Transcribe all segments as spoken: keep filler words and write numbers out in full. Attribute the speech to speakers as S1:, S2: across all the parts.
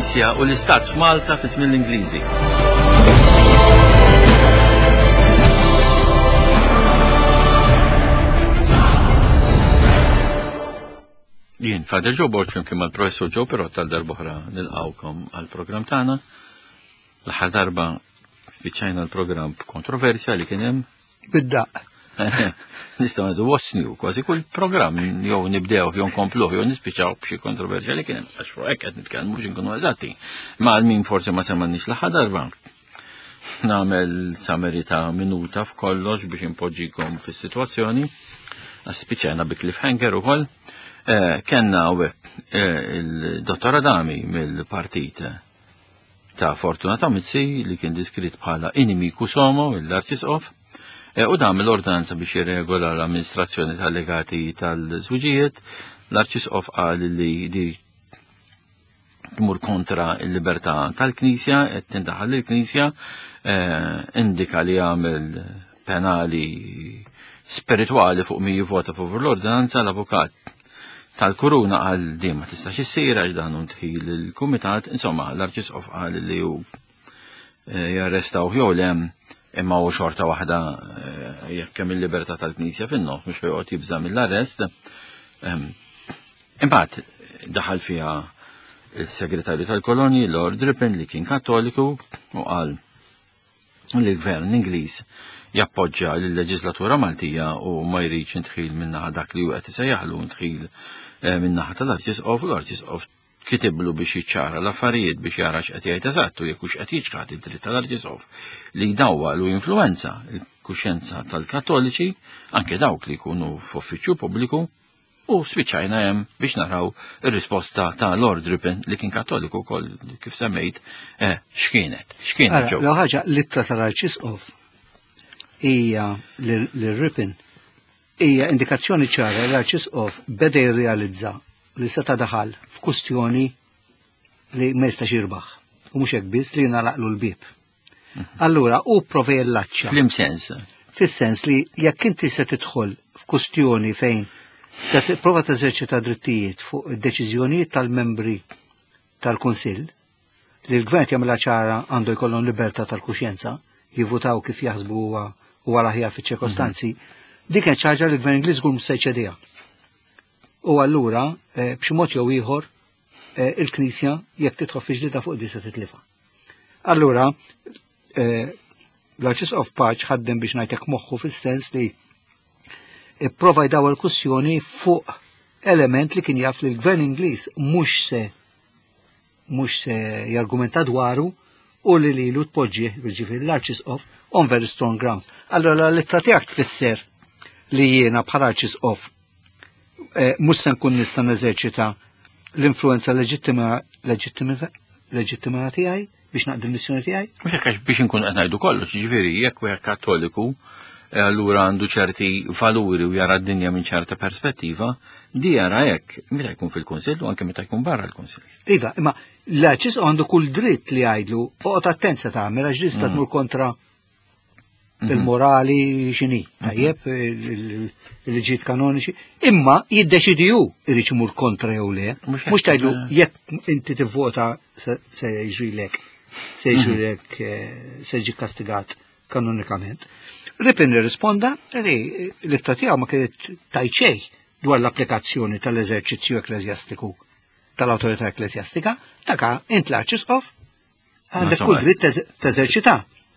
S1: tal-Knisja u l-Istat f'Malta f'ism l-Ingliżi. Jien Fader Joe Bord flimkien mal-Professur Joe Perot tal-darbohra nilqawkom għall-programm tagħna. L-aħħar darba spiċċajna l-programm b'kontroversja li kien hemm
S2: bid-daq.
S1: Nistgħu ngħidu what's new, kważi kull programm jew nibdew jew nkompluh jew nispiċċaw b'xi kontroversja li kien hemm għax fuq hekk qed nitkellmu biex inkunu eżatti. Ma min forsi ma semmanniex l-aħħar darba. Nagħmel sameri ta' minuta f'kollox biex impoġġikom fis-sitwazzjoni. Spiċċajna bi cliffhanger ukoll. Kenna il-dottor Adami mill-partit ta' Fortunata Mizzi li kien diskrit bħala inimiku somo mill-Arċisqof u dam l-ordinanza biex jirregola l-amministrazzjoni tal-legati tal-żwiġijiet. L-Arċisqof qal li di tmur kontra l-libertà tal-Knisja qed tindaħal lill-Knisja, indika li jagħmel penali spiritwali fuq min jivvota favur l-ordinanza. L-avukat tal-Kuruna għal din ma tistax issir għax dan tħil il-Kumitat, insomma l-Arċisqof qal li hu jarrestaw jew le imma hu xorta waħda jekk hemm il-libertà tal-Knisja fin-noħ mhux joqgħod jibża mill-arrest. Imbagħad daħal fiha il-Segretarju tal-Kolonji Lord Ripon li kien Kattoliku u qal li l-Gvern Ingliż jappoġġja l-leġislatura Maltija u ma jridx intħil minnaħa dak li qed isejjaħlu intħil minnaħa tal-Arċisqof. L-Arċisqof kitiblu biex jiċċara l-affarijiet biex jara x'qed jgħid eżattu jekk hux qed jiġħad id-dritt tal-Arċisqof li jdawwa lu influenza l-kuxjenza tal-Kattoliċi anke dawk li jkunu f'uffiċċju pubbliku u spiċċajna hemm biex naraw ir-risposta ta' Lord Ripon li kien Kattoliku wkoll kif semmejt x'kienet. X'kienet ġew.
S2: L ħaġa l-ittra tal-Arċisqof hija l-Ripon hija indikazzjoni ċara li l-Arċisqof beda jirrealizza li seta' daħal f'kustjoni li ma jistax jirbaħ u mhux hekk biss li nagħlaqlu l-bieb. Allura hu prova jellaċċa.
S1: Fl-imsens.
S2: Fis-sens li jekk inti se tidħol f'kustjoni fejn se tipprova teżerċita drittijiet fuq id-deċiżjonijiet tal-membri tal-Kunsill li l-Gvern jagħmilha ċara għandu jkollhom libertà tal-kuxjenza, jivvutaw kif jaħsbu huwa l-aħjar fiċ-ċirkostanzi, dik kien ċaġa li l-Gvern Ingliż kull se jċediha. U allura b'xi mod jew ieħor il-Knisja jekk tidħol fi ġlieda fuq di se titlifha. Allura l-Arċisqof Paċ ħaddem biex ngħidlek moħħu fis-sens li ipprova jdaw il-kussjoni fuq element li kien jaf li l-Gvern Ingliż mhux se mhux se jargumenta dwaru u li lilu tpoġġih ġifieri l-Arċisqof on very strong ground. Allora l-ittra tiegħek tfisser li jiena bħala Arċisqof mhux se nkun nista' neżerċita l-influenza leġittima leġittima tiegħi biex naqdi l-missjoni tiegħi?
S1: Mhux hekk biex inkun qed ngħidu kollox, ġifieri jekk wieħed Kattoliku allura għandu ċerti valuri u jara d-dinja minn ċerta perspettiva, di jara hekk meta jkun fil-Kunsill u anke meta jkun barra l-Kunsill.
S2: Iva, imma l-Arċisqof għandu kull dritt li jgħidlu oqgħod attent se tagħmel għax tista' tmur kontra il-morali x'inhi, tajjeb il-liġijiet kanoniċi, imma jiddeċidi hu irid imur kontra jew le, mhux tgħidlu jekk inti tivvota se jiġrilek, se jiġrilek se jiġi kastigat kanonikament. Ripon irrisponda li l-ittra tiegħu ma kienet tajt xejn dwar l-applikazzjoni tal-eżerċizzju ekklesjastiku tal-awtorità ekklesjastika, dak int l-Arċisqof għandek kull dritt teżerċita.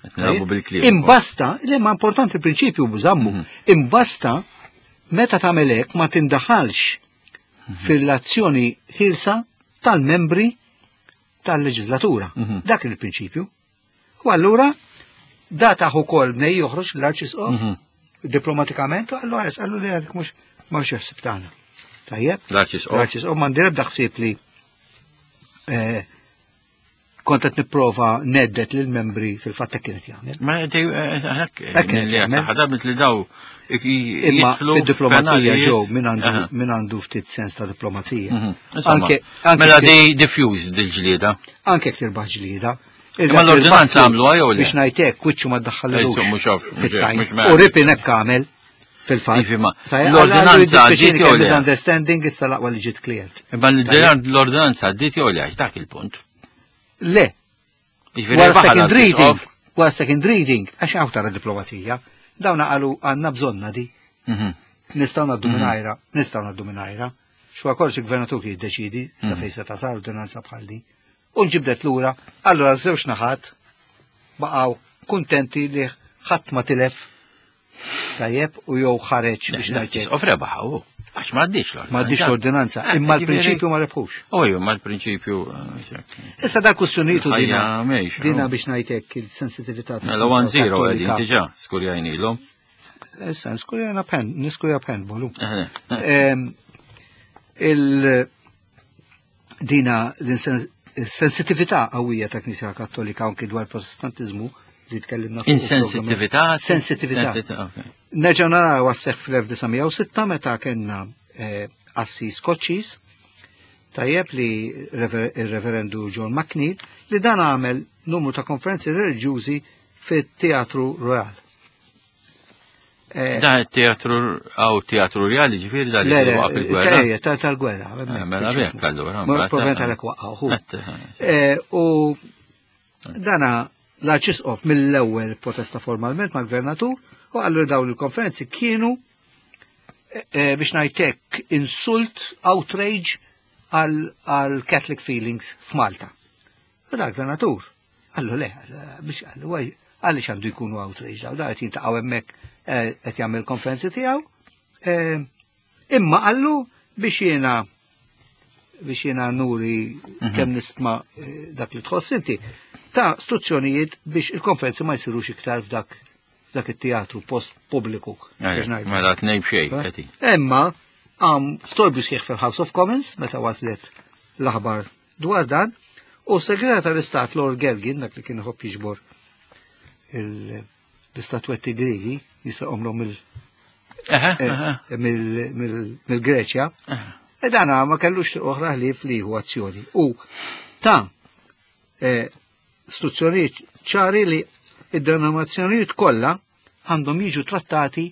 S2: Imbasta, li ma importanti il-prinċipju bżammu, imbasta meta tagħmel hekk ma tindaħalx fil-azzjoni ħilsa tal-membri tal-leġislatura. Dak il-prinċipju. U allura da taħu kol bnej joħroġ l-Arċisqof diplomatikament, u allura jisqallu li għadik mux mux jħsib tagħna. Tajjeb?
S1: L-Arċisqof.
S2: L-Arċisqof mandireb daħsib li kontet nipprova neddet lill-membri fil-fatt hekk kienet jagħmel.
S1: Ma hekk li ħadabet li daw
S2: imma fid-diplomazija ġew min għandu ftit sens ta' diplomazija.
S1: Mela dej diffuse dil-ġlieda.
S2: Anke jekk tirbaħ ġlieda.
S1: Imma l-ordinanza għamlu għaj u li?
S2: Biex ngħidlek kwiċċu ma ddaħħallux
S1: fit-tajn.
S2: U Ripon hekk għamel fil-fatt.
S1: L-ordinanza ġiet jew
S2: misunderstanding issa laqwa li ġiet cleared.
S1: Imma l-ordinanza ġiet jew li għax dak il-punt.
S2: Le. Wara second reading, wara second reading, għax għaw tara diplomazija, dawna qalu għandna bżonna di. Nistgħu ngħaddu mingħajra, nistgħu ngħaddu mingħajra. Xwa korx il-gvernatur jiddeċidi ta' fejn se tasal ordinanza bħal di. U nġibdet lura, allura żewġ naħat baqgħu kuntenti li ħadd ma tilef tajjeb u jew ħareġ biex ngħid.
S1: Offre baħaw. Għax ma għaddix l-ordinanza.
S2: Ma għaddix l-ordinanza, imma l-prinċipju ma rebħux.
S1: Oju, ma l-prinċipju.
S2: Issa da kustjonijiet dina. Dina biex ngħidlek il-sensitività.
S1: Mela one zero għedin diġà skurjajni l-om.
S2: Issa niskurjajna pen, niskurja pen bolu. Il-dina l-sensitività qawwija ta' Knisja Kattolika anki dwar protestantizmu li tkellimna fuq.
S1: Insensitività?
S2: Sensitività. Nerġgħu naraw għas-seħħ fl-elf tisa' sitta meta kellna assis Skoċċiż tajjeb li il-Reverendu John McNeil li dan għamel numru ta' konferenzi reliġjużi fit-Teatru Royal.
S1: Da teatru għaw teatru reali ġifieri da li waqaf il-gwerra.
S2: Le, le, tal-gwerra.
S1: Mela bekk allura.
S2: Probablement għalhekk waqgħu. U dana l-Arċisqof mill-ewwel protesta formalment mal-Gvernatur u għallu dawn il-konferenzi kienu biex ngħidlek insult, outrage għal Catholic feelings f'Malta. U da l-Gvernatur għallu le, biex għallu għalli għandu jkunu outrage, għaw da għet jintaqaw emmek għet jgħamil konferenzi tijaw, imma għallu biex jena biex jena nuri kem nistma dak li tħoss inti, ta' istruzzjonijiet biex il-konferenzi ma jsirux iktar f'dak dak il-teatru post pubbliku.
S1: Mela tnejb xej, għeti.
S2: Imma għam storbju sħiħ fil-House of Commons, meta waslet l-aħbar dwar dan, u segretar tal-Istat Lord Gelgin, dak li kien ħobb jiġbor l-istatwetti Gregi, jisraqom mill-Greċja, ed għana ma kellux oħra li fliħu azzjoni. U ta' istruzzjonijiet ċari li id-denominazzjonijiet kollha għandhom jiġu trattati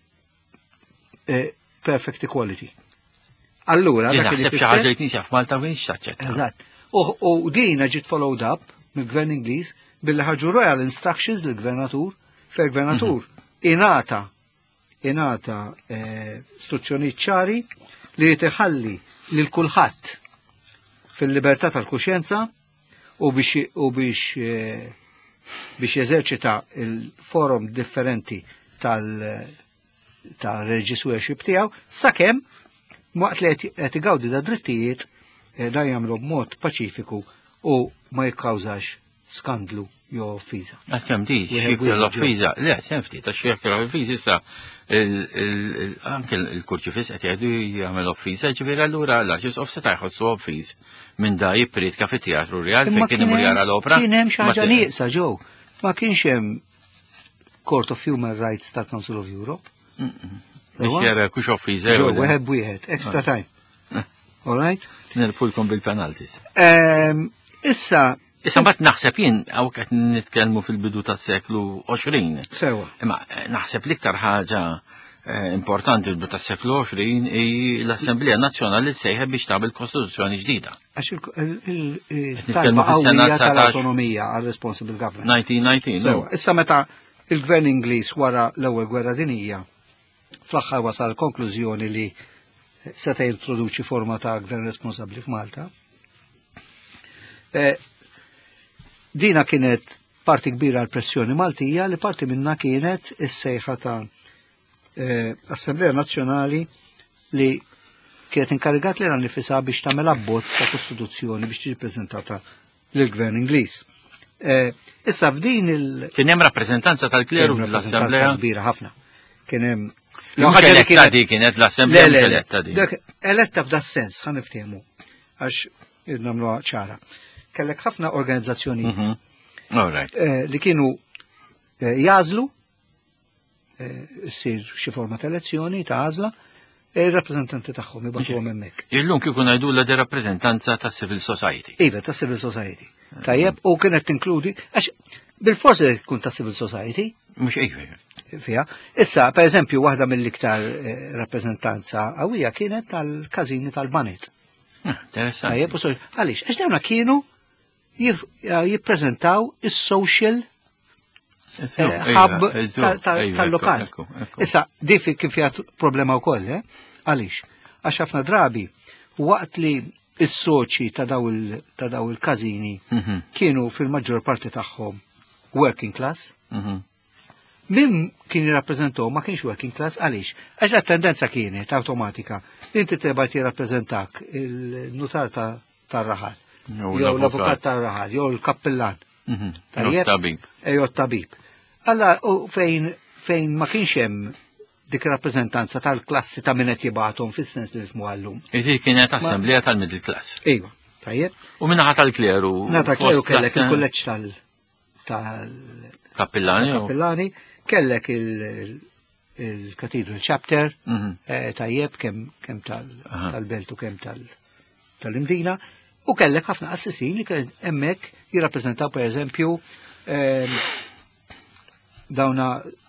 S2: perfect equality. Allura, dak li
S1: fisser li knisja f'Malta ma taċċetta.
S2: Eżatt. U dina ġiet followed up mill-Gvern Ingliż billi ħarġu royal instructions lill-Gvernatur fejn il-Gvernatur inata inata istruzzjonijiet ċari li jitħalli lil kulħadd fil-libertà tal-kuxjenza u biex u biex biex jeżerċita il-forum differenti tal-religious worship tiegħu sakemm waqt li qed igawdi da drittijiet da jagħmlu b'mod paċifiku u ma jikkawżax skandlu jew offiża.
S1: Għalkemm di xifri l-offiża, le, sem ftit għax jekk l-offiża issa anke l-kurċifis qed jgħidu jagħmel offiża, ġifieri allura l-Arċisqof se jħossu offiż minn da jippridka fit-Teatru Real fejn kien imur jara l-opra.
S2: Kien hemm xi ħaġa nieqsa ġew. Ma kienx hemm Court of Human Rights tal-Council of Europe.
S1: Biex jara kux offiża.
S2: Ġew wieħed wieħed, extra time. All right?
S1: Nirpulkom bil-penalties.
S2: Issa
S1: Issa mbagħad naħseb jien hawn qed nitkellmu fil-bidu tas-seklu għoxrin.
S2: Sewa.
S1: Imma naħseb l-iktar ħaġa importanti fil-bidu tas-seklu għoxrin hi l-Assemblea Nazzjonali sejħeb biex tagħmel kostituzzjoni ġdida.
S2: Għax il-talba qawwija tal-autonomija għal responsible government.
S1: nineteen nineteen.
S2: Sewa. Issa meta il-Gvern Ingliż wara l-ewwel gwerra dinjija fl-aħħar wasal konklużjoni li seta' jintroduċi forma ta' gvern responsabbli f'Malta. Dina kienet parti kbira l-pressjoni Maltija li parti minna kienet is-sejħa ta' Assemblea Nazzjonali li kienet inkarigat li nifisa biex tagħmel abbozz ta' Kostituzzjoni biex tiġi ppreżentata lill-Gvern Ingliż. Issa f'din il-
S1: Kien hemm rappreżentanza tal-kleru fl-Assemblea
S2: kbira ħafna. Kien hemm
S1: eletta di kienet l-Assemblea eletta di.
S2: Eletta f'da sens, ħan niftehmu għax nagħmluha ċara. Kellek ħafna organizzazzjoni li kienu jażlu sir xi forma ta' elezzjoni ta' għażla ir-rappreżentanti tagħhom ibatuhom hemmhekk.
S1: Illum kieku ngħidula di rappreżentanza ta' civil society.
S2: Iva, ta' civil society. Tajjeb, u kienet tinkludi għax bil-forsi tkun ta' civil society.
S1: Mhux iva.
S2: Fija. Issa, per eżempju, waħda mill-iktar rappreżentanza qawwija kienet tal-każini tal-Banet.
S1: Interessanti.
S2: Tajjeb, u għaliex, għax dawna kienu jippreżentaw is-social ħabb tal-lokal. Issa, difi kif jgħat problema wkoll, eh? Għaliex? Għax ħafna drabi, waqt li il-soċi ta' daw il-kazini kienu fil-maġġor parti tagħhom working class, min kien jirrappreżentaw ma kienx working class għaliex? Għax la-tendenza kienet automatika, inti tebgħat jirrappreżentak il-nutar tar-raħal, jew l-avukat tar-raħal, jew l-kappellan.
S1: Tabib.
S2: Ejo tabib. Alla fejn fejn ma kienx hemm dik rappreżentanza tal-klassi ta' min qed jibgħathom fis-sens li ismu għallum.
S1: Iti kienet assembleja tal-middle class.
S2: Ejwa, tajjeb.
S1: U minnaħa tal-kleru.
S2: Naħa tal-kleru kellek il-kulleġġ tal
S1: Kappillani.
S2: Kappillani, kellek il-Cathedral Chapter, tajjeb kemm tal-Belt u kemm tal-Imdina, u kellek ħafna assisin li kien hemmhekk jirrappreżentaw pereżempju dawna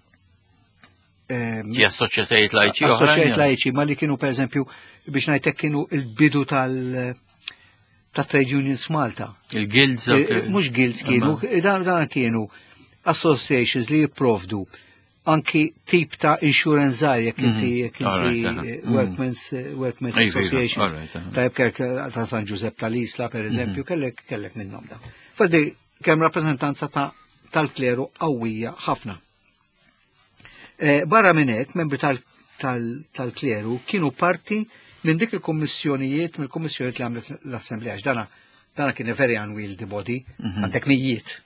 S1: Ti assoċjetajiet laiċi oħra.
S2: Assoċjetajiet laiċi, ma li kienu pereżempju biex ngħidlek kienu il-bidu tal- ta' trade unions f'Malta.
S1: Il-guilds?
S2: Mhux guilds kienu, dan kienu associations li jipprovdu anki tip ta' insurance żgħar jekk inti jekk inti workmen's workmen's association. Ta' jekk ta' San Giuseppe tal-Isla pereżempju kellek kellek minnhom da. Faddi kemm rappreżentanza tal-kleru qawwija ħafna. Barra minn hekk, membri tal-kleru kienu parti minn dik il-kommissjonijiet, mill kommissjonijiet li għamlet l-Assembleja. Dana dana kien very unwieldy body, għandek mijiet.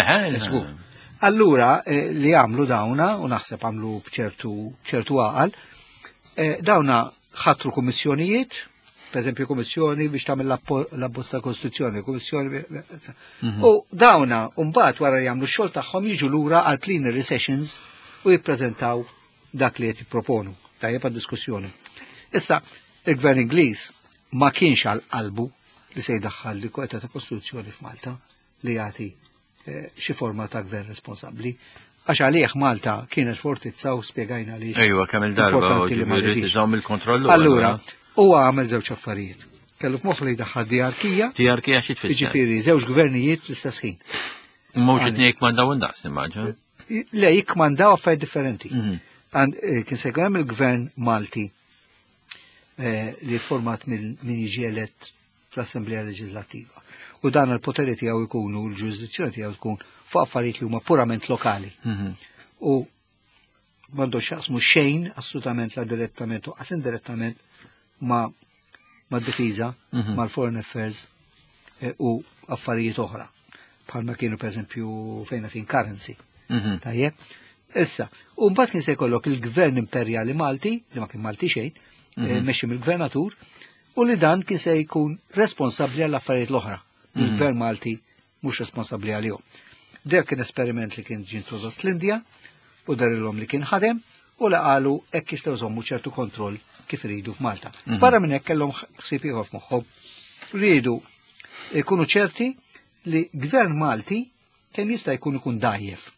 S2: Allura li għamlu dawna, u naħseb għamlu bċertu għaqal, dawna ħatru kommissjonijiet, per eżempju kommissjoni biex tagħmel l-abbozza Kostituzzjoni, kommissjoni. U dawna mbagħad wara jagħmlu x-xogħol tagħhom jiġu lura għal plenary sessions u jippreżentaw dak li qed jipproponu. Tajjeb għad-diskussjoni. Issa, il-Gvern Ingliż ma kienx għal qalbu li se jdaħħal li kweta ta' Kostituzzjoni f'Malta li jagħti xi forma ta' gvern responsabbli. Għax għalih Malta kienet fortizza u spjegajna li.
S1: Ejwa, kemm il-darba jrid iżomm il-kontrollu.
S2: Allura, huwa għamel żewġ affarijiet. Kellu f'moħħ li jdaħħal diarkija.
S1: Diarkija xi tfisser?
S2: Jiġifieri żewġ gvernijiet fl-istess ħin.
S1: Mhux qed jikmandaw indaqs nimmaġin.
S2: Le, jikmandaw affarijiet differenti. Kien se jkun hemm il-gvern Malti li format minn jiġi elett fl-Assembleja Leġislattiva. U dan il-poteri tiegħu jkunu, l-ġurisdizzjoni tiegħu tkun fuq affarijiet li huma purament lokali. U m'għandux jaqsmu xejn assolutament la direttament u qas indirettament ma' mad-difiża, mal-foreign affairs u affarijiet oħra. Bħalma kienu pereżempju fejn fin currency. Tajjeb? Issa, u mbagħad kien se jkollok il-Gvern Imperjali Malti, li ma kien Malti xejn, mexxi mill-Gvernatur, u li dan kien se jkun responsabbli għall affarijiet l-oħra. Il-Gvern Malti mhux responsabbli għalihom. Der kien esperiment li kien ġie introdott l-Indja u darilhom li kien ħadem u la qalu hekk jistgħu jżommu ċertu kontroll kif iridu f'Malta. Barra minn hekk kellhom ħsieb ieħor f'moħħhom. Riedu jkunu ċerti li Gvern Malti kien jista' jkun ikun dajjef.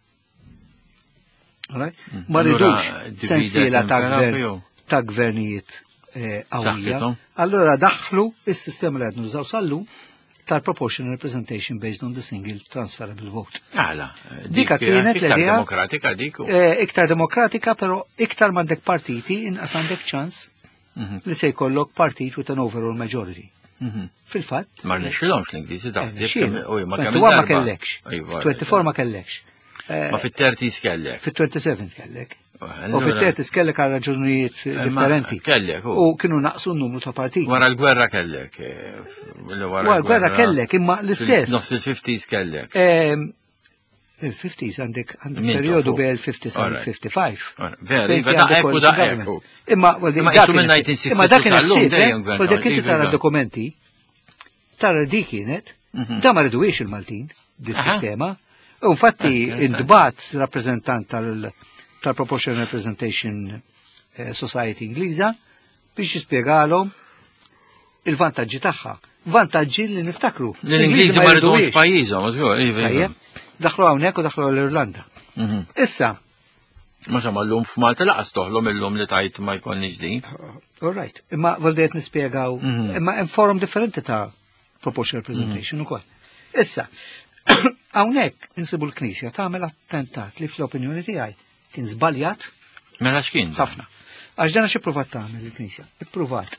S2: Ma rridux sensiela ta' gvernijiet qawwija. Allora daħlu is-sistema li qed nużaw sal-lum tal-proportional representation based on the single transferable vote.
S1: Għala,
S2: dika kienet l-idea
S1: demokratika dik.
S2: Iktar demokratika, però iktar m'għandek partiti inqas għandek ċans li se jkollok partit with an overall majority. Fil-fatt.
S1: Ma rnexxilhomx l-Ingliżi taħseb
S2: ma kellekx. twenty-four ma kellekx.
S1: Ma fit-thirties kellek.
S2: Fit-twenty-seven kellek. U fit-thirties kellek għal raġunijiet differenti.
S1: Kellek.
S2: U kienu naqsu n-numru ta' partiti.
S1: Wara l-gwerra kellek.
S2: Wara l-gwerra kellek, imma l-istess.
S1: Nofs il-fifties kellek.
S2: Il-fifties għandek periodu bej il-fifties għal fifty-five.
S1: Veri, veda ekku da ekku.
S2: Imma dak
S1: kienet
S2: u dak inti tara dokumenti, tara di kienet, da ma ridwiex il-Maltin, dis-sistema. U fatti indbat rappresentant tal-Proportional Representation Society Ingliża biex jispjegalhom il-vantaġġi tagħha. Vantaġġi li niftakru.
S1: L-Ingliżi ma rridux pajjiżhom, żgur.
S2: Daħlu hawnhekk u daħlu l-Irlanda. Issa.
S1: Ma xamma llum f'Malta laqas toħlom illum li tajt ma jkollniex din.
S2: All right. Imma voldet nispjegaw, imma hemm forum differenti ta' proportional representation ukoll. Issa, hawnhekk insibu l-Knisja tagħmel attentat li fl-opinjoni tiegħi kien żbaljat
S1: Mela x'kien?
S2: ħafna. Għax dan xi pruvat tagħmel il-Knisja. Ippruvat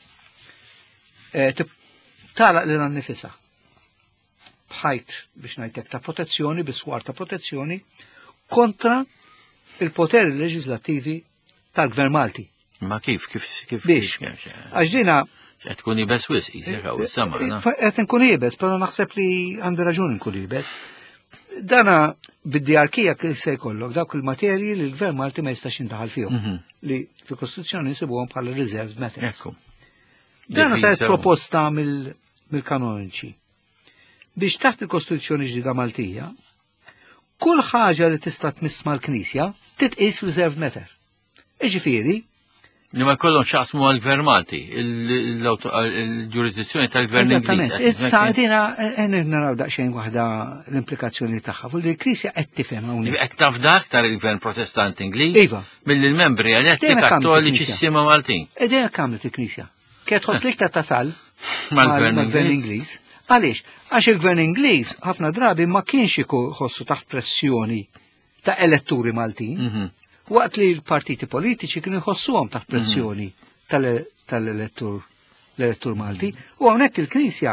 S2: tagħlaq lil nifisha bħajt biex ngħidlek ta' protezzjoni, biswar ta' protezzjoni kontra il-poteri leġislattivi tal-Gvern Malti.
S1: Ma kif, kif, kif?
S2: Biex. Għax dina
S1: qed tkun jibes wisq jisek hawn is-sama.
S2: Qed nkun jibes, però naħseb li għandi raġun nkun jibes. Dana bid-diarkija kif se jkollok dawk il-materji li l-Gvern Malti ma jistax jindaħal fihom li fil-Kostituzzjoni nsibuhom bħala reserved matters. Dana saret proposta mill-kanoniċi biex taħt il-Kostituzzjoni ġdida Maltija kull ħaġa li tista' tmiss mal-Knisja titqis reserved matter. Iġifieri
S1: li ma jkollhom x'aqsmu għall-Gvern Malti, il-ġurisdizzjoni tal-Gvern Ingliż.
S2: Issa dina naraw daqsxejn waħda l-implikazzjoni tagħha fuq li l-Knisja qed tifhem hawnhekk.
S1: Qed taf dak tar il-Gvern Protestant Ingliż
S2: Iva.
S1: mill-membri eletti kattoliċissima Maltin.
S2: Ed hekk għamlet il-Knisja. Kienet tħoss li iktar tasal mal-Gvern Ingliż. Għaliex? Għax il-Gvern Ingliż ħafna drabi ma kienx iħossu taħt pressjoni ta' elettori Maltin. Waqt li l-partiti politiċi kienu jħossuhom taħt pressjoni tal-elettur l-elettur Malti, u hawnhekk il-Knisja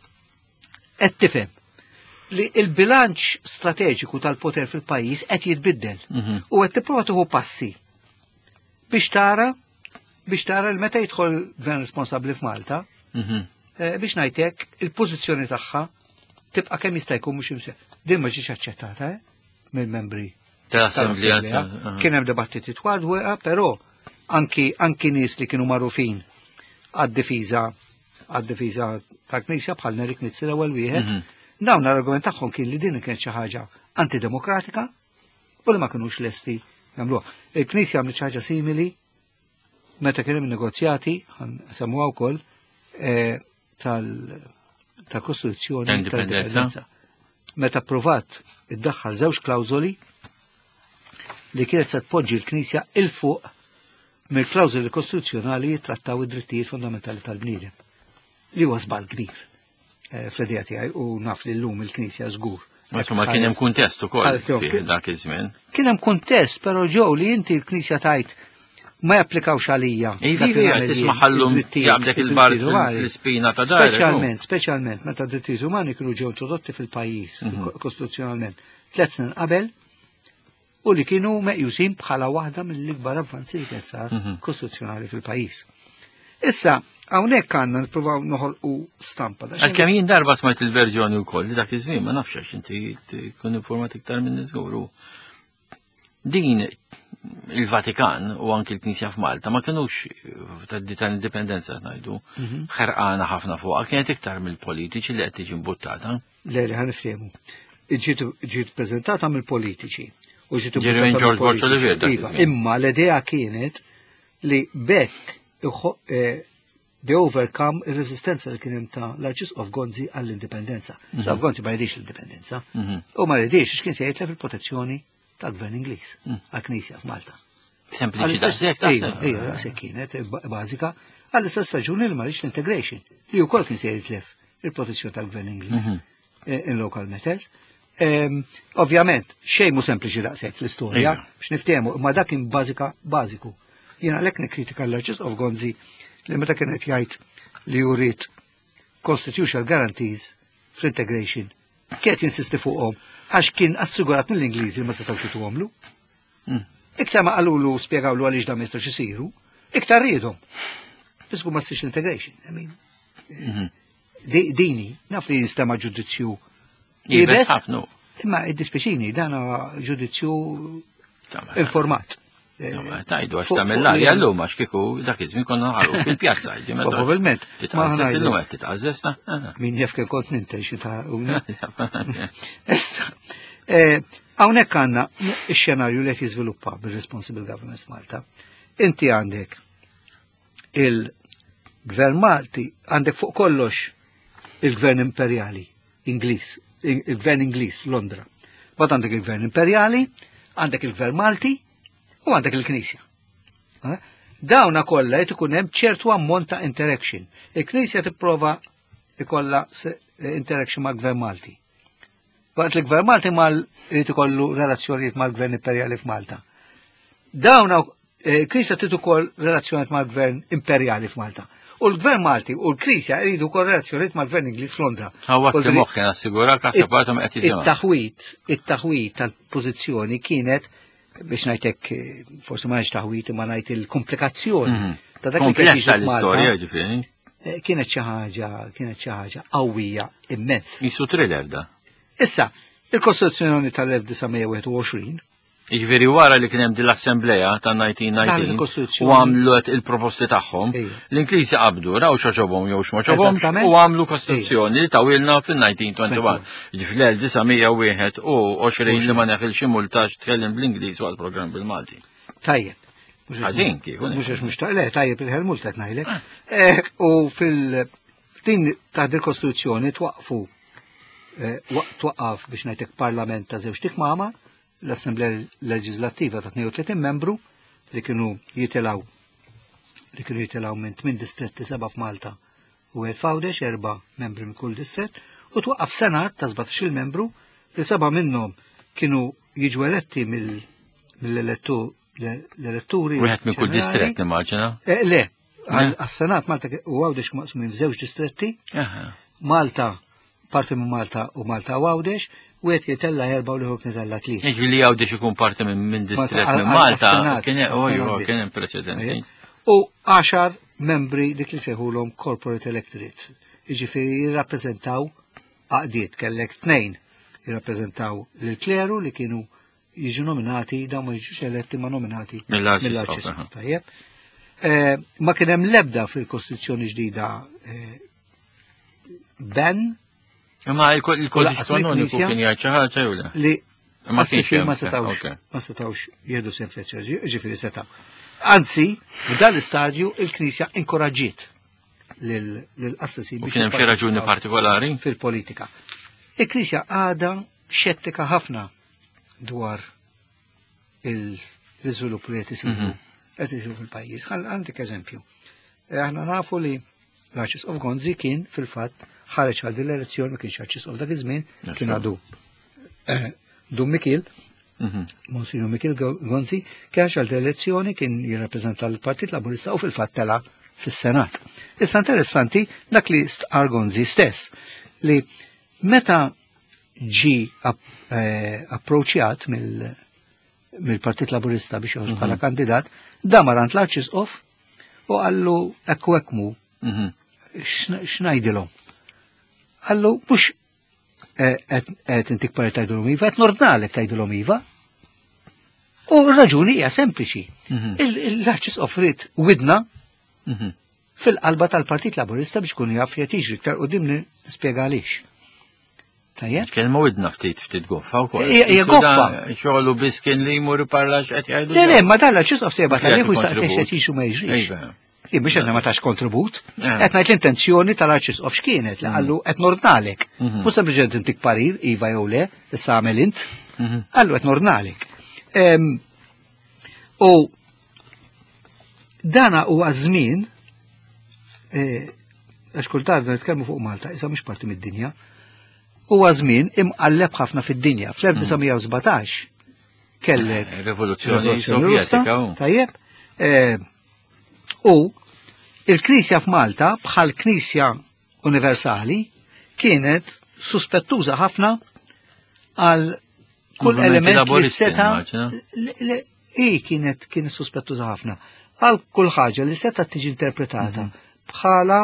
S2: qed tifhem li l-bilanċ strateġiku tal-poter fil-pajjiż qed jitbiddel u qed tipprova tieħu passi biex tara biex tara li meta jidħol gvern responsabbli f'Malta biex ngħidlek il-pożizzjoni tagħha tibqa' kemm jista' jkun mhux imse. Din ma ġietx aċċettata mill-membri tal-Assemblea. Kien hemm dibattiti twal weqa, però anki anki nies li kienu magħrufin għad-difiża għad-difiża tal-Knisja bħal Nerik Nizzi l-ewwel wieħed, dawn l-argument tagħhom kien li din kienet xi ħaġa antidemokratika u li ma kinux lesti jagħmluha. Il-Knisja għamlet xi ħaġa simili meta kien hemm negozjati semmuha wkoll tal-Kostituzzjoni tal-Indipendenza. Meta provat iddaħħal żewġ klawżoli li kienet se tpoġġi l-Knisja il fuq mill-klawżoli kostituzzjonali jittrattaw id-drittijiet fondamentali tal-bniedem. Li huwa żball kbir fl-idea tiegħi u naf li llum il-Knisja żgur.
S1: Ma kien hemm kuntest ukoll fih dak iż-żmien.
S2: Kien hemm kuntest, però ġew li inti l-Knisja tajt ma japplikawx għalija.
S1: Tisma' ħallhom jaqbdek il-bar fl-ispina ta' dar.
S2: Speċjalment, speċjalment meta d-drittijiet umani kienu ġew introdotti fil-pajjiż kostituzzjonalment tliet snin qabel u li kienu meqjusin bħala waħda mill-ikbar avvanzi li kien sar kostituzzjonali fil-pajjiż. Issa, hawnhekk għandna nippruvaw noħolqu stampa.
S1: Għalkemm jien darba smajt il-verżjoni wkoll li dak iż-żmien ma nafx għax inti tkun informat iktar minn iżgur. Din il-Vatikan u anki l-Knisja f'Malta ma kinux tal-indipendenza ngħidu ħerqana ħafna fuqha, kienet iktar mill-politiċi li qed tiġi mbuttata.
S2: Le li ħanifhemu. Ġiet preżentata mill-politiċi.
S1: Ġermin George Bush Olivier.
S2: Imma l-idea kienet li bekk they overcome ir-reżistenza li kien hemm ta' l-Arċisqof Gonzi għall-indipendenza. Sa Gonzi ma jridix l-indipendenza. U ma jridix x'kien se jgħidlek fil-protezzjoni tal-Gvern Ingliż għall-Knisja f'Malta.
S1: Sempliċi daqshekk taħseb.
S2: Ejja, daqshekk kienet bażika għall-istess raġuni li ma rridx l-integration li wkoll kien se jgħidlek il-protezzjoni tal-Gvern Ingliż in local matters. Ovvjament, xejn mu sempliċi daqshekk fl-istorja, biex niftehmu, imma dak kien bażika bażiku. Jiena għalhekk nikkritika l-Arċisqof Gonzi li meta kien qed jgħid li jurid constitutional guarantees fl-integration, kien jinsisti fuqhom għax kien assigurat mill-Ingliżi ma setgħux ituhomlu. Iktar ma qalulu spjegawlu għaliex dan ma jistgħux isiru, iktar riedhom. Bisku ma ssirx l-integration. Dini, naf li jinstema' ġudizzju ibes, imma id-dispeċini dan ġudizzju informat.
S1: Tajdu għax tamel l-għali għallum għax kiku dak iżmin konna ħarru fil-pjazza.
S2: Probabilment.
S1: Titqazzess il-lum għed titqazzessna.
S2: Min jef kien kont ninta xita una. Għawnek għanna il-xenarju li għet jizviluppa bil-Responsible Government Malta. Inti għandek il-Gvern Malti, għandek fuq kollox il-Gvern Imperjali Ingliż, il-Gvern Ingliż f'Londra. Bad għandek il-Gvern Imperjali, għandek il-Gvern Malti u għandek il-Knisja. Dawna kollha qed ikun hemm ċertu ammont ta' interaction. Il-Knisja tipprova ikollha interaction mal-Gvern Malti. Waqt li gvern Malti mal irid ikollu relazzjonijiet mal-gvern imperjali f'Malta. Dawn il-Knisja trid ukoll relazzjonijiet mal-gvern imperjali f'Malta. U l-gvern Malti u l-Knisja jridu wkoll relazzjonijiet mal-gvern Ingliż f'Londra.
S1: Għawak li moħħi nassigurak għasabatom qed jisimgħu.
S2: It-taħwit, it-taħwit tal-pożizzjoni kienet biex ngħidlek forsi ma ngħidx taħwit imma ngħid il-komplikazzjoni ta' dak li
S1: komplessa l-istorja ġifieri.
S2: Kienet xi ħaġa, kienet xi ħaġa qawwija immens.
S1: Jisu thriller da.
S2: Issa, il-Kostituzzjoni tal-elf tisa' wieħed u għoxrin
S1: Jiġifieri wara li kien hemm din l-Assembleja ta' nineteen nineteen u għamlu il-proposti tagħhom, l-Ingliżi qabdu raw x'oġobhom jew x'ma u għamlu Kostituzzjoni li tawilna fil-nineteen twenty-one. Jiġifieri elf tisa' wieħed u għoxrin li ma neħilx multax tkellem bl-Ingliż waqt programm bil-Malti.
S2: Tajjeb.
S1: Ħażin kieku.
S2: Mhux għax mhux le, tajjeb il-ħel multa qed ngħidlek. U fil-din taħt il-Kostituzzjoni twaqfu twaqqaf biex ngħidlek parlament ta' żewġ tikmama, l-Assembleja Leġislattiva ta' tnejn u tletin membru li kienu jitilgħu li kienu jitilgħu minn tmien distretti seba' f'Malta u wieħed f'Għawdex erba' membri minn kull distrett u twaqqaf Senat ta' żbatax-il membru li seba' minnhom kienu jiġu eletti mill-elettori.
S1: Wieħed minn kull distrett nimmaġina?
S2: Le, għas-Senat Malta u Għawdex maqsmin f'żewġ distretti. Malta, parti minn Malta u Malta u Għawdex, u għet jitella erba' u liħuk nitella tliet.
S1: Iġvi li Għawdex ikun parti minn distret minn Malta, kien preċedenti.
S2: U għaxar membri dik li seħulhom corporate electorate. Iġifieri jirrappreżentaw għaqdiet kellek tnejn jirrappreżentaw lill-kleru li kienu jiġu nominati dawn ma jiġux eletti ma nominati mill-Arċisqof. Tajjeb. Ma kien hemm l-ebda fil-Kostituzzjoni ġdida ben
S1: Ma il-kodiċ kanoniku kien jgħid xi ħaġa jew le?
S2: Li ma setawx ma setawx jieħdu senfezzjoni, ġifieri setaw. Anzi, f'dan l-istadju il-Knisja inkoraġġiet lill-assisi
S1: biex. Kien hemm xi raġuni partikolari?
S2: Fil-politika. Il-Knisja għadha xettika ħafna dwar l-iżvilupp li qed isiru qed isiru fil-pajjiż. Għandek eżempju. Aħna nafu li l-Arċisqof Gonzi kien fil-fatt ħareġ għal l-elezzjoni ma kienx Arċisqof dak iż-żmien, kien għadu Dum Mikil, Monsignor Mikil Gonzi, kien għal l-elezzjoni kien jirrappreżenta l-Partit Laburista u fil-fatt tela fis-Senat. Issa interessanti dak li stqar Gonzi stess li meta ġi approċjat mill-Partit Laburista biex joħroġ bħala kandidat, da marant l-Arċisqof u għallu ekku ekmu x'ngħidilhom. Għallu, mux għet intik pari tajdulom iva, għet nordnalek tajdulom iva. U raġuni hija sempliċi. L-Arċisqof offrit widna fil-qalba tal-Partit Laburista biex kun jaf jatiġri ktar u dimni spiega għalix. Tajjeb?
S1: Kelma widna ftit ftit goffa u kol.
S2: Ija goffa.
S1: Xoħlu bis kien li jmur parlax għet jgħidu.
S2: Le, le, ma dal-Arċisqof seba tal-jek u jistaqsiex jatiġu ma jġrix. Jien biex għedna ma tax kontribut, għet najt l-intenzjoni tal-Arċisqof x'kienet, għallu għet nordnalek. Mux sempliċement intik parir, iva jew le, issa għamel int, għallu għet nordnalek. U dana u għazmin, għax kultar da nitkellmu fuq Malta, issa mux parti mid-dinja, u għazmin imqalleb ħafna fid-dinja. fl-elf tisa' sebatax kellek
S1: Rivoluzzjoni Sovjetika.
S2: Tajjeb. U il-Knisja f'Malta bħal Knisja Universali kienet suspettuża ħafna għal kull element li seta i kienet kienet suspettuża ħafna għal kull ħaġa li seta tiġi interpretata bħala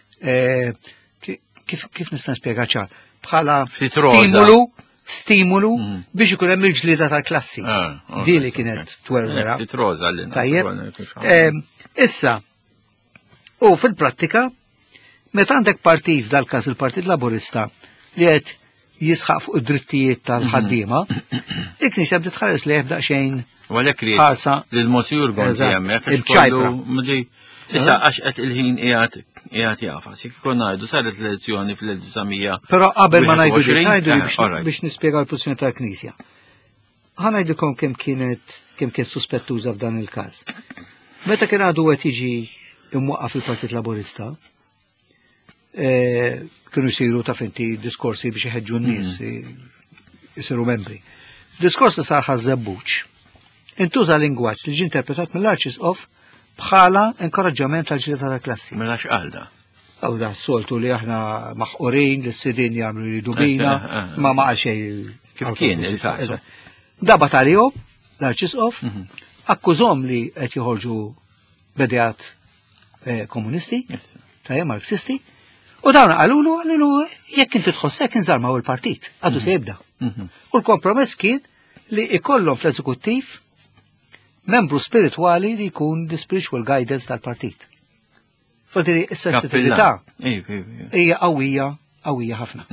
S2: kif nista' nispjega ċar bħala stimulu stimulu biex ikun hemm il-ġlieda tal-klassi. Di li kienet twerwera. Tajjeb. Issa, u fil-prattika, meta għandek partit dal-każ il-Partit Laburista li qed jisħaq fuq id-drittijiet tal-ħaddiema, il-Knisja bdiet tħares li jibda xejn
S1: ħasa lil-Monsijur Gonzi hemmhekk
S2: il-ċajpra.
S1: Issa għax qed il-ħin qiegħed qiegħed jafas, jekk ikun ngħidu saret l-elezzjoni fil-elf tisa'
S2: Però qabel ma ngħidu biex nispjegaw il-pożizzjoni tal-Knisja. Ħa ngħidilkom kemm kienet kemm kien suspettuża f'dan il-każ. Meta kien għadu għet jiġi imwaqqaf fil-Partit Laburista, kienu jsiru ta' finti diskorsi biex iħeġġu n-nies jisiru membri. Diskors li sar ħażebbuċ intuża lingwaġġ li ġie interpretat mill-Arċisqof bħala inkoraġġament tal-ġlieda tal-klassi.
S1: Mela x'qalda?
S2: Aw da soltu li aħna maħqurin li s-sidin jagħmlu jridu bina, ma ma xejn
S1: kif kien il-każ.
S2: Dabat għalihom l-Arċisqof, akkużhom li qed joħorġu bedjat komunisti, tajja marxisti, u dawn qalulu għallu jekk inti tħossek inżarmaw il-partit, għadu se jibda. U l-kompromess kien li ikollhom fl-eżekuttiv membru spiritwali li jkun the spiritual guidance tal-partit. Fadiri, s-sensitività hija qawwija, qawwija ħafna.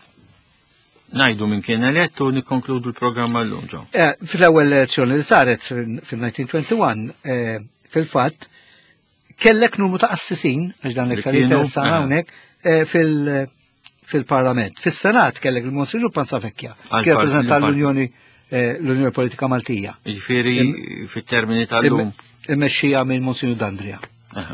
S1: Najdu minn kien elett u nikkonkludu l-programma l-lum ġo.
S2: Fil-ewwel elezzjoni li saret fil-nineteen twenty-one, fil-fatt, kellek numru ta' assisin, għax dan l-iktar interessana hawnhekk, fil-Parlament. Fis-Senat kellek il-Monsinjur Panzavecchia, kien rappreżenta l-Unjoni l-Unjoni Politika Maltija.
S1: Jiġifieri fit-termini tal-lum.
S2: Immexxija minn Monsinjur D'Andrea.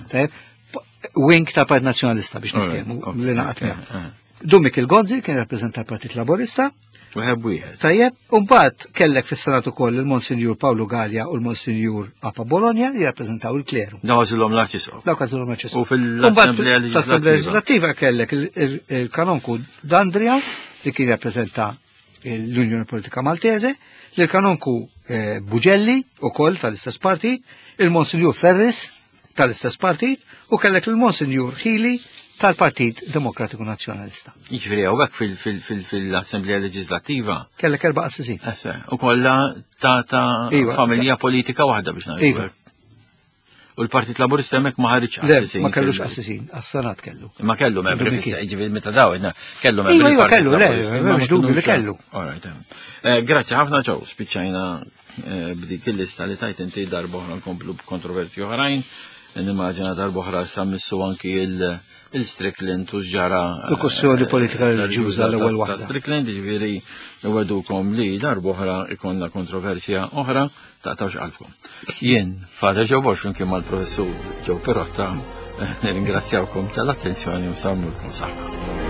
S2: Wing ta' Partit Nazzjonalista biex nitkellmu li naqat miegħu. Dumik il-Gonzi kien rappreżenta l-Partit Laborista.
S1: Wieħed wieħed.
S2: Tajjeb, u mbagħad kellek fis-Senat ukoll il-Monsinjur Pawlu Gallia u l-Monsinjur Papa Bologna li rappreżentaw il-kleru.
S1: Daw għażilhom l-Arċisqof.
S2: Dawk għażilhom l-Arċisqof.
S1: U fil-Assemblea
S2: Leġislattiva kellek il-Kanonku D'Andrea li kien rappreżenta l-Unjoni Politika Maltese, l-Kanonku Bugelli ukoll tal-istess partit, il-Monsinjur Ferris tal-istess partit, u kellek il-Monsinjur Healy tal-Partit Demokratiku Nazzjonalista.
S1: Jiġifieri hawnhekk fil-Assemblea Leġislattiva.
S2: Kellek erba' assisin.
S1: U kollha ta' familja politika waħda biex ngħidu. U l-Partit Laburista hemmhekk ma ħareġ assisin.
S2: Ma kellux assisin, għas-Senat kellu.
S1: Ma kellu membri fissa, jiġifieri meta daw kellu
S2: membri. Iva, iva kellu, le, mhux dubju li kellu.
S1: Grazzi ħafna ġew spiċċajna b'dik il-lista li tajt inti darba oħra nkomplu b'kontroversji oħrajn. Nimmaġina darba oħra sammissu anki il-Strickland u ġara.
S2: L-kussjoni politika reliġjuża l-ewwel waħda.
S1: Strickland jiġifieri wedukom li darba oħra ikonna kontroversja oħra taqtawx qalbkom. Jien Fader Joe Walsh flimkien mal-Professur Joe Perotta nirringrazzjawkom tal-attenzjoni u samnulkom saħħa.